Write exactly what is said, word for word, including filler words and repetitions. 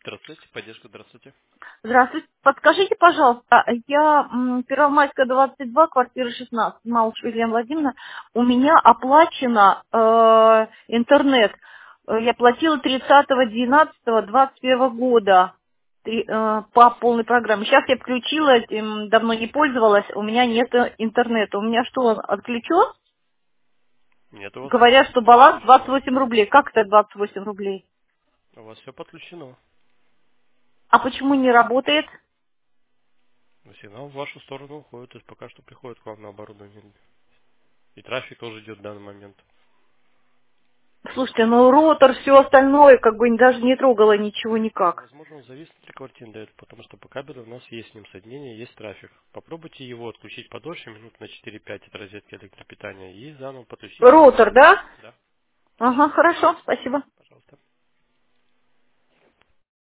Здравствуйте, поддержка, здравствуйте. Здравствуйте. Подскажите, пожалуйста, я м, Первомайская, двадцать два, квартира шестнадцать, Малыш Елена Владимировна, у меня оплачено э, интернет. Э, Я платила тридцатого двенадцатого двадцать первого года три- э, по полной программе. Сейчас я включила, этим давно не пользовалась, у меня нет э, интернета. У меня что, он отключен? Нет, у вас Говорят, что все баланс двадцать подключено. восемь рублей. Как это двадцать восемь рублей? У вас все подключено. А почему не работает? Сигнал в вашу сторону уходит, то есть пока что приходит к вам на оборудование. И трафик тоже идет в данный момент. Слушайте, ну роутер, все остальное, как бы даже не трогала ничего Ну, никак. возможно, он завис внутри квартиры дает, потому что по кабелю у нас есть с ним соединение, есть трафик. Попробуйте его отключить подольше, минут на четыре-пять от розетки электропитания, и заново подключите. Роутер, да? Да, Ага, хорошо, спасибо. пожалуйста.